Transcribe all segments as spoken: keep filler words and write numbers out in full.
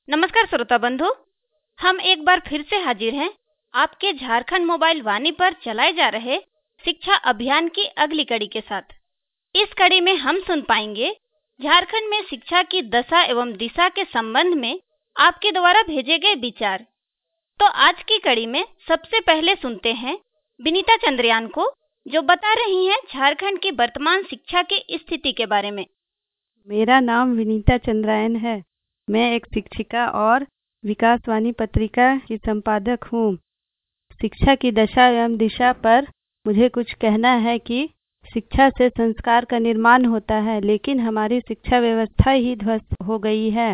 नमस्कार श्रोता बंधु, हम एक बार फिर से हाजिर हैं आपके झारखंड मोबाइल वाणी पर चलाए जा रहे शिक्षा अभियान की अगली कड़ी के साथ। इस कड़ी में हम सुन पाएंगे झारखंड में शिक्षा की दशा एवं दिशा के संबंध में आपके द्वारा भेजे गए विचार। तो आज की कड़ी में सबसे पहले सुनते हैं विनीता चंद्रयान को, जो बता रही हैं झारखंड की वर्तमान शिक्षा की स्थिति के बारे में। मेरा नाम विनीता चंद्रायन है। मैं एक शिक्षिका और विकासवाणी पत्रिका की संपादक हूँ। शिक्षा की दशा एवं दिशा पर मुझे कुछ कहना है कि शिक्षा से संस्कार का निर्माण होता है, लेकिन हमारी शिक्षा व्यवस्था ही ध्वस्त हो गई है।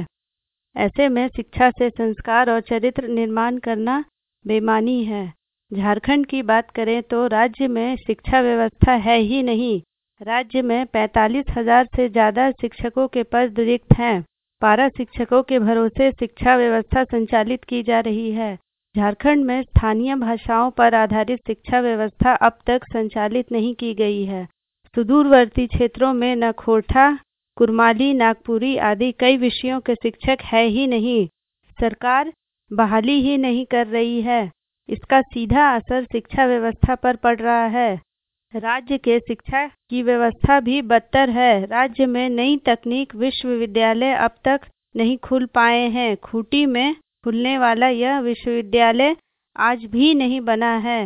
ऐसे में शिक्षा से संस्कार और चरित्र निर्माण करना बेमानी है। झारखंड की बात करें तो राज्य में शिक्षा व्यवस्था है ही नहीं। राज्य में पैंतालीस हजार से ज़्यादा शिक्षकों के पद रिक्त हैं। पारा शिक्षकों के भरोसे शिक्षा व्यवस्था संचालित की जा रही है। झारखंड में स्थानीय भाषाओं पर आधारित शिक्षा व्यवस्था अब तक संचालित नहीं की गई है। सुदूरवर्ती क्षेत्रों में नखोठा, कुरमाली, नागपुरी आदि कई विषयों के शिक्षक है ही नहीं। सरकार बहाली ही नहीं कर रही है। इसका सीधा असर शिक्षा व्यवस्था पर पड़ रहा है। राज्य के शिक्षा की व्यवस्था भी बदतर है। राज्य में नई तकनीक विश्वविद्यालय अब तक नहीं खुल पाए हैं। खूंटी में खुलने वाला यह विश्वविद्यालय आज भी नहीं बना है।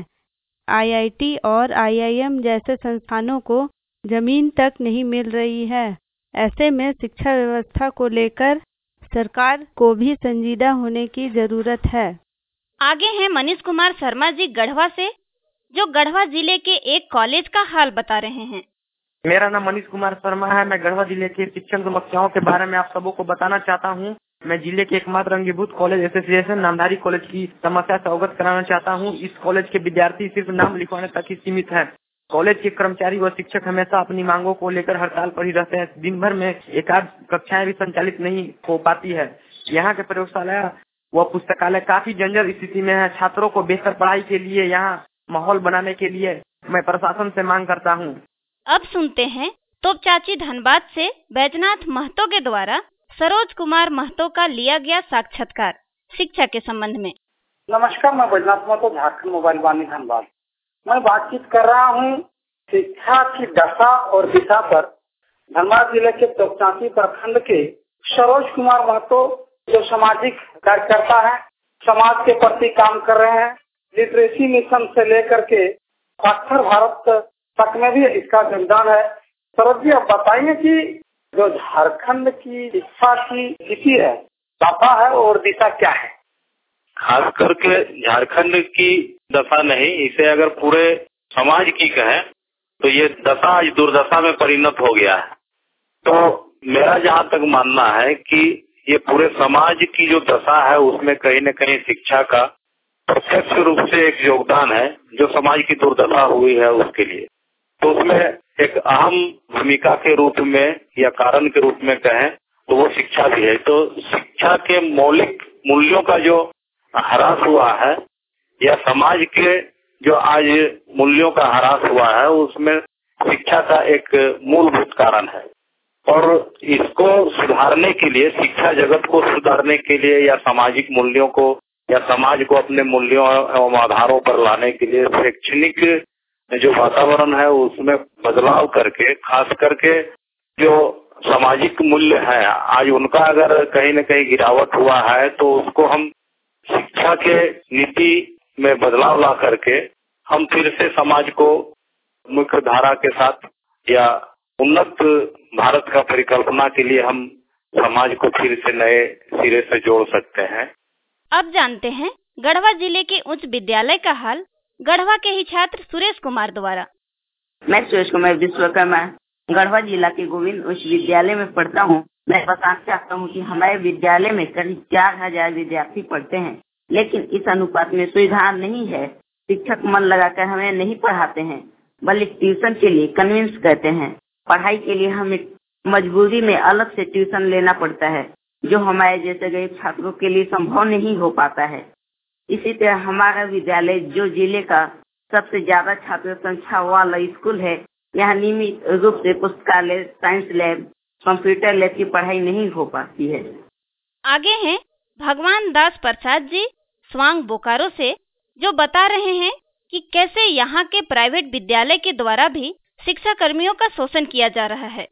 आई आई टी और आई आई एम जैसे संस्थानों को जमीन तक नहीं मिल रही है। ऐसे में शिक्षा व्यवस्था को लेकर सरकार को भी संजीदा होने की जरूरत है। आगे हैं मनीष कुमार शर्मा जी गढ़वा से, जो गढ़वा जिले के एक कॉलेज का हाल बता रहे हैं। मेरा नाम मनीष कुमार शर्मा है। मैं गढ़वा जिले के शिक्षण समस्याओं के बारे में आप सबों को बताना चाहता हूं। मैं जिले के एकमात्र अंगीभूत कॉलेज एसोसिएशन नामधारी कॉलेज की समस्या से अवगत कराना चाहता हूं। इस कॉलेज के विद्यार्थी सिर्फ नाम लिखवाने तक ही सीमित है। कॉलेज के कर्मचारी व शिक्षक हमेशा अपनी मांगों को लेकर हड़ताल पर ही रहते हैं। दिन भर में एकाध कक्षाएं भी संचालित नहीं हो पाती है। यहाँ के प्रयोगशाला व पुस्तकालय काफी जर्जर स्थिति में है। छात्रों को बेहतर पढ़ाई के लिए यहाँ माहौल बनाने के लिए मैं प्रशासन से मांग करता हूँ। अब सुनते हैं तोप चाची धनबाद से बैजनाथ महतो के द्वारा सरोज कुमार महतो का लिया गया साक्षात्कार शिक्षा के संबंध में। नमस्कार, मैं बैजनाथ महतो, झारखंड मोबाइल वाणी धनबाद। मैं बातचीत कर रहा हूँ शिक्षा की दशा और दिशा पर। धनबाद जिले के तोप चाची प्रखंड के सरोज कुमार महतो, जो सामाजिक कार्यकर्ता है, समाज के प्रति काम कर रहे हैं। लिटरेसी मिशन से लेकर के साक्षर भारत तक में भी इसका योगदान है। सरोज जी, आप बताइए कि जो झारखंड की शिक्षा की स्थिति है, दशा है और दिशा क्या है? खास करके झारखंड की दशा नहीं, इसे अगर पूरे समाज की कहें तो ये दशा आज दुर्दशा में परिणत हो गया है। तो मेरा जहाँ तक मानना है कि ये पूरे समाज की जो दशा है उसमें कहीं न कहीं शिक्षा का प्रत्यक्ष रूप से एक योगदान है, जो समाज की दुर्दशा हुई है उसके लिए। तो उसमें एक अहम भूमिका के रूप में या कारण के रूप में कहें तो वो शिक्षा भी है। तो शिक्षा के मौलिक मूल्यों का जो ह्रास हुआ है या समाज के जो आज मूल्यों का ह्रास हुआ है, उसमें शिक्षा का एक मूलभूत कारण है। और इसको सुधारने के लिए, शिक्षा जगत को सुधारने के लिए या सामाजिक मूल्यों को या समाज को अपने मूल्यों एवं आधारों पर लाने के लिए शैक्षणिक जो वातावरण है उसमें बदलाव करके, खास करके जो सामाजिक मूल्य है आज उनका अगर कहीं न कहीं गिरावट हुआ है तो उसको हम शिक्षा के नीति में बदलाव ला करके हम फिर से समाज को मुख्य धारा के साथ या उन्नत भारत का परिकल्पना के लिए हम समाज को फिर से नए सिरे से जोड़ सकते हैं। अब जानते हैं गढ़वा जिले के उच्च विद्यालय का हाल गढ़वा के ही छात्र सुरेश कुमार द्वारा। मैं सुरेश कुमार विश्वकर्मा गढ़वा जिला के गोविंद उच्च विद्यालय में पढ़ता हूँ। मैं बताना चाहता हूँ कि हमारे विद्यालय में करीब चार हजार विद्यार्थी पढ़ते हैं, लेकिन इस अनुपात में सुविधा नहीं है। शिक्षक मन लगाकर हमें नहीं पढ़ाते हैं, बल्कि ट्यूशन के लिए कन्विंस करते हैं। पढ़ाई के लिए हमें मजबूरी में अलग से ट्यूशन लेना पड़ता है, जो हमारे जैसे गरीब छात्रों के लिए संभव नहीं हो पाता है। इसी तरह हमारा विद्यालय, जो जिले का सबसे ज्यादा छात्र संख्या वाला स्कूल है, यहाँ नियमित रूप से पुस्तकालय, साइंस लैब, कंप्यूटर लैब की पढ़ाई नहीं हो पाती है। आगे हैं भगवान दास प्रसाद जी स्वांग बोकारो से, जो बता रहे हैं कि कैसे यहाँ के प्राइवेट विद्यालय के द्वारा भी शिक्षा कर्मियों का शोषण किया जा रहा है।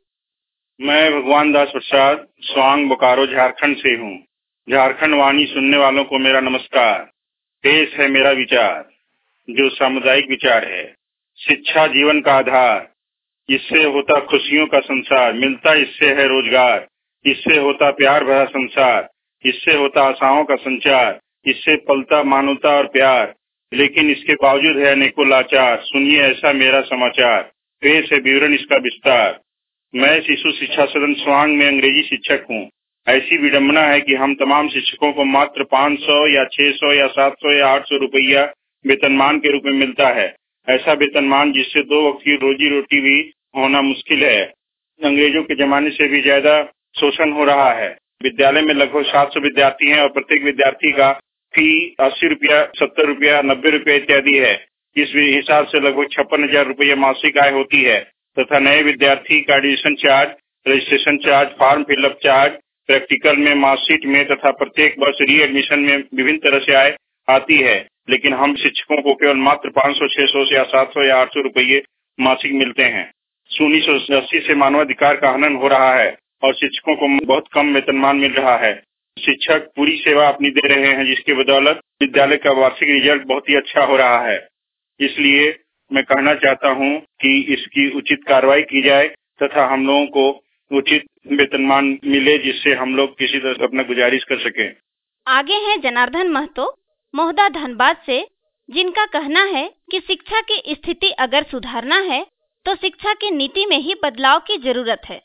मैं भगवान दास प्रसाद स्वांग बोकारो झारखंड से हूँ। झारखंड वाणी सुनने वालों को मेरा नमस्कार। पेश है मेरा विचार, जो सामुदायिक विचार है। शिक्षा जीवन का आधार, इससे होता खुशियों का संसार, मिलता इससे है रोजगार, इससे होता प्यार भरा संसार, इससे होता आशाओं का संचार, इससे पलता मानवता और प्यार। लेकिन इसके बावजूद है अनेकों लाचार, सुनिए ऐसा मेरा समाचार। पेश है विवरण इसका विस्तार। मैं शिशु शिक्षा सदन स्वांग में अंग्रेजी शिक्षक हूँ। ऐसी विडम्बना है कि हम तमाम शिक्षकों को मात्र पाँच सौ या छह सौ या सात सौ या आठ सौ रुपया वेतनमान के रूप में मिलता है। ऐसा वेतनमान जिससे दो वक्त की रोजी रोटी भी होना मुश्किल है। अंग्रेजों के जमाने से भी ज्यादा शोषण हो रहा है। विद्यालय में लगभग सात सौ विद्यार्थी हैं और प्रत्येक विद्यार्थी का फी अस्सी रुपया, सत्तर रुपया, नब्बे रुपया इत्यादि है। इस हिसाब से लगभग छप्पन हजार रुपया मासिक आय होती है तथा नए विद्यार्थी का admission charge, registration charge, form fill up charge, practical में, मार्कशीट में तथा प्रत्येक वर्ष री एडमिशन में विभिन्न तरह से आय आती है। लेकिन हम शिक्षकों को केवल मात्र पाँच सौ, छह सौ या सात सौ या आठ सौ रुपये मासिक मिलते हैं। उन्नीस सौ अस्सी से मानवाधिकार का हनन हो रहा है और शिक्षकों को बहुत कम वेतनमान मिल रहा है। शिक्षक पूरी सेवा अपनी दे रहे हैं, जिसके बदौलत विद्यालय का वार्षिक रिजल्ट बहुत ही अच्छा हो रहा है। इसलिए मैं कहना चाहता हूं कि इसकी उचित कार्रवाई की जाए तथा हम लोगों को उचित वेतनमान मिले, जिससे हम लोग किसी तरह से अपना गुजारिश कर सकें। आगे हैं जनार्दन महतो मोहदा धनबाद से, जिनका कहना है कि शिक्षा की स्थिति अगर सुधारना है तो शिक्षा की नीति में ही बदलाव की जरूरत है।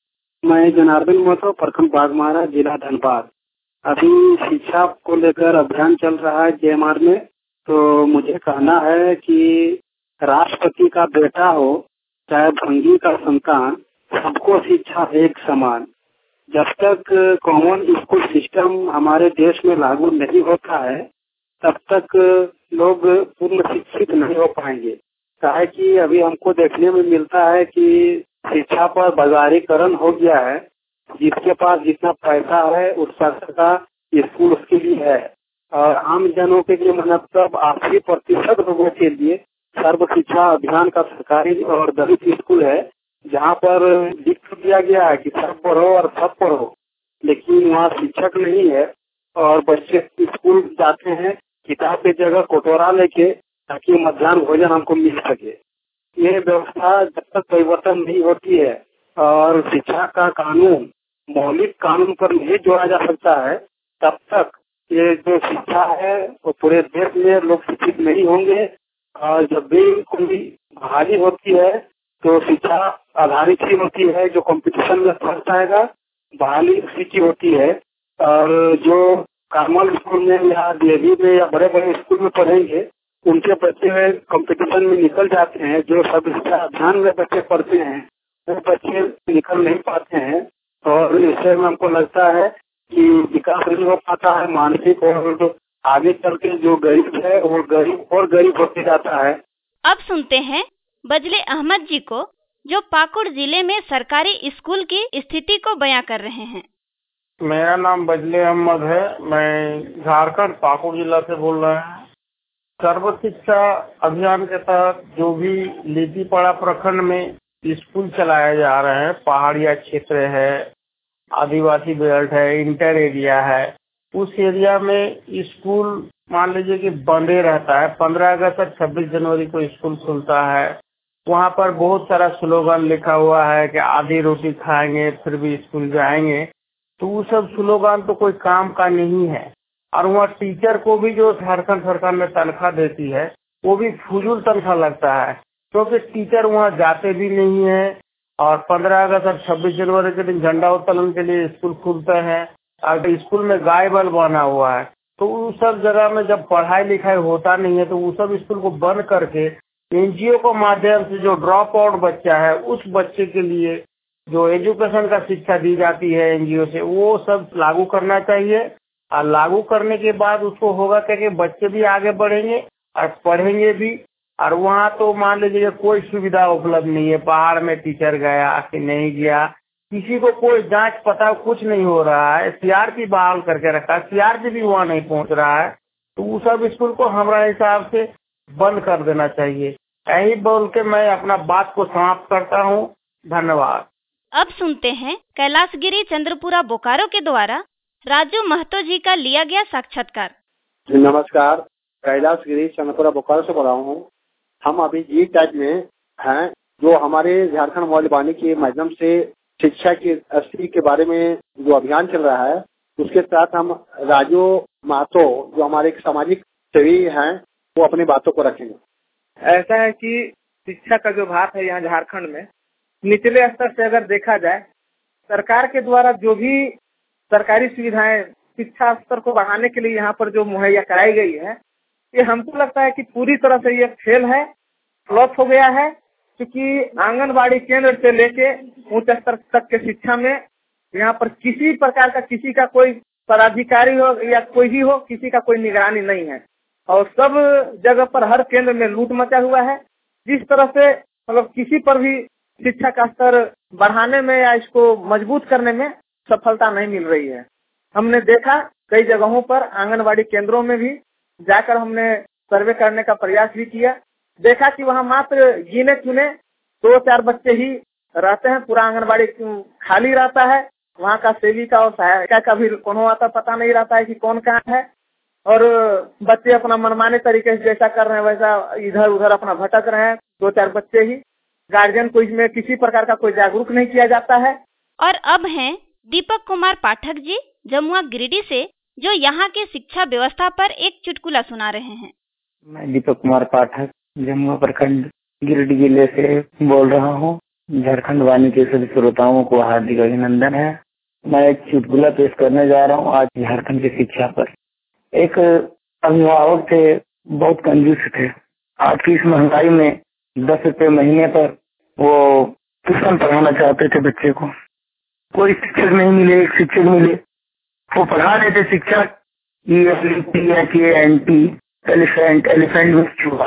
मैं जनार्दन महतो, प्रखंड बागमारा, जिला धनबाद। अभी शिक्षा को लेकर अभियान चल रहा है जेएमआर में। तो मुझे कहना है कि राष्ट्रपति का बेटा हो चाहे भंगी का संतान, सबको शिक्षा एक समान। जब तक कॉमन स्कूल सिस्टम हमारे देश में लागू नहीं होता है तब तक लोग पूर्ण शिक्षित नहीं हो पाएंगे। कहा कि अभी हमको देखने में मिलता है कि शिक्षा पर बाजारीकरण हो गया है। जिसके पास जितना पैसा है उस पैसा का स्कूल उसके लिए है और आम जनों के लिए मतलब अस्सी प्रतिशत लोगों के लिए सर्व शिक्षा अभियान का सरकारी और दलित स्कूल है, जहाँ पर लिख दिया गया है कि सब पढ़ो और सब पढ़ो, लेकिन वहाँ शिक्षक नहीं है और बच्चे स्कूल जाते हैं किताब की जगह कटोरा लेके ताकि मध्याह्न भोजन हमको मिल सके। ये व्यवस्था जब तक परिवर्तन नहीं होती है और शिक्षा का कानून मौलिक कानून पर नहीं जोड़ा जा सकता है तब तक ये जो शिक्षा है वो पूरे देश में लोग शिक्षित नहीं होंगे। और जब भी कोई बहाली होती है तो शिक्षा आधारित ही होती है, जो कंपटीशन में फर्स्ट आएगा बहाली उसी की होती है। और जो कार्मल स्कूल में या डीएवी में या बड़े बड़े स्कूल में पढ़ेंगे उनके बच्चे कंपटीशन में निकल जाते हैं। जो सब शिक्षा अभियान में बच्चे पढ़ते हैं वो बच्चे निकल नहीं पाते हैं और इससे हमको लगता है कि विकास नहीं हो पाता है मानसिक, और आगे चल के जो गरीब है वो गरीब और गरीब होते जाता है। अब सुनते हैं बजले अहमद जी को, जो पाकुड़ जिले में सरकारी स्कूल की स्थिति को बयां कर रहे हैं। मेरा नाम बजले अहमद है। मैं झारखंड पाकुड़ जिला से बोल रहा हूँ। सर्व शिक्षा अभियान के तहत जो भी लीतीपाड़ा प्रखंड में स्कूल चलाए जा रहे हैं, पहाड़िया क्षेत्र है, आदिवासी बेल्ट है, इंटर एरिया है, उस एरिया में स्कूल मान लीजिए कि बंदे रहता है। पंद्रह अगस्त तक छब्बीस जनवरी को स्कूल खुलता है। वहाँ पर बहुत सारा स्लोगन लिखा हुआ है कि आधी रोटी खाएंगे फिर भी स्कूल जाएंगे। तो वो सब स्लोगन तो कोई काम का नहीं है। और वहाँ टीचर को भी जो झारखंड सरकार में तनख्वाह देती है वो भी फजूल तनख्वाह लगता है, क्योंकि टीचर वहाँ जाते भी नहीं है। और पंद्रह अगस्त और छब्बीस जनवरी के दिन झंडा उत्तोलन के लिए स्कूल खुलते हैं और स्कूल में गाय बल बना हुआ है। तो उस सब जगह में जब पढ़ाई लिखाई होता नहीं है तो उस सब स्कूल को बंद करके एनजीओ के माध्यम से जो ड्रॉप आउट बच्चा है उस बच्चे के लिए जो एजुकेशन का शिक्षा दी जाती है एनजीओ से, वो सब लागू करना चाहिए। और लागू करने के बाद उसको होगा क्या, बच्चे भी आगे बढ़ेंगे और पढ़ेंगे भी। और वहाँ तो मान लीजिए कोई सुविधा उपलब्ध नहीं है, पहाड़ में टीचर गया कि नहीं गया किसी को कोई जांच पता कुछ नहीं हो रहा है। सीआरपी बहाल करके रखा है, सीआरपी भी वहाँ नहीं पहुँच रहा है। तो वो सब स्कूल को हमारे हिसाब से बंद कर देना चाहिए। यही बोल के मैं अपना बात को समाप्त करता हूँ। धन्यवाद। अब सुनते हैं कैलाशगिरी चंद्रपुरा बोकारो के द्वारा राजू महतो जी का लिया गया साक्षात्कार। नमस्कार, कैलाशगिरी चंद्रपुरा बोकारो से बोल रहा हूँ। हम अभी जी टैग में हैं, जो हमारे झारखंड मोबाइल वाणी के माध्यम से शिक्षा की अस्सी के बारे में जो अभियान चल रहा है, उसके साथ हम राजू महतो जो हमारे एक सामाजिक सेवी हैं, वो अपनी बातों को रखेंगे। ऐसा है कि शिक्षा का जो भार है यहाँ झारखंड में निचले स्तर से अगर देखा जाए, सरकार के द्वारा जो भी सरकारी सुविधाएं शिक्षा स्तर को बढ़ाने के लिए यहाँ पर जो मुहैया कराई गई है, ये हमको लगता है कि पूरी तरह से ये फेल है, फ्लॉप हो गया है। क्योंकि आंगनबाड़ी केंद्र से लेके उच्च स्तर तक के शिक्षा में यहाँ पर किसी प्रकार का किसी का कोई पदाधिकारी हो या कोई भी हो, किसी का कोई निगरानी नहीं है और सब जगह पर हर केंद्र में लूट मचा हुआ है। जिस तरह से मतलब किसी पर भी शिक्षा का स्तर बढ़ाने में या इसको मजबूत करने में सफलता नहीं मिल रही है। हमने देखा कई जगहों पर आंगनबाड़ी केंद्रों में भी जाकर हमने सर्वे करने का प्रयास भी किया, देखा कि वहाँ मात्र गिने चुने दो चार बच्चे ही रहते हैं, पूरा आंगनबाड़ी खाली रहता है। वहाँ का सेविका और सहायिका का भी कोनो आता पता नहीं रहता है कि कौन कहाँ है और बच्चे अपना मनमाने तरीके से जैसा कर रहे हैं वैसा इधर उधर अपना भटक रहे हैं। दो चार बच्चे ही, गार्जियन को इसमें किसी प्रकार का कोई जागरूक नहीं किया जाता है। और अब हैं दीपक कुमार पाठक जी जमुआ गिरिडीह से, जो यहाँ के शिक्षा व्यवस्था पर एक चुटकुला सुना रहे हैं। मैं दीपक कुमार पाठक जमुआ प्रखंड गिरिडीह जिले से बोल रहा हूँ। झारखंड वाणी के सभी श्रोताओं को हार्दिक अभिनंदन है। मैं एक चुटकुला पेश करने जा रहा हूँ आज झारखंड की शिक्षा पर। एक अभिभावक थे, बहुत कंजूस थे। आज की इस महंगाई में दस रुपए महीने पर वो ट्यूशन पढ़ाना चाहते थे बच्चे को। कोई शिक्षक नहीं मिले, एक शिक्षक मिले, वो पढ़ा रहे थे शिक्षक E H A N T elephant elephant में चूहा।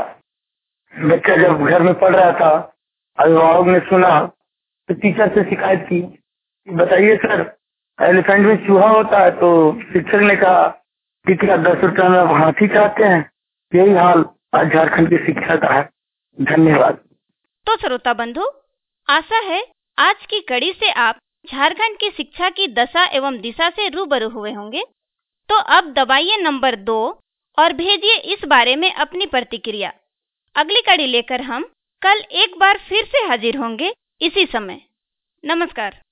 बच्चा जब घर में पढ़ रहा था, अभिभावक ने सुना तो टीचर से शिकायत की, बताइए सर एलिफेंट में चूहा होता है। तो शिक्षक ने कहा कि क्या दस रुपये में हाथी चाहते हैं। यही हाल आज झारखंड की शिक्षा का है। धन्यवाद। तो श्रोता बंधु, आशा है आज की कड़ी से आप झारखंड की शिक्षा की दशा एवं दिशा से रूबरू हुए होंगे। तो अब दबाइए नंबर दो और भेजिए इस बारे में अपनी प्रतिक्रिया। अगली कड़ी लेकर हम कल एक बार फिर से हाजिर होंगे इसी समय। नमस्कार।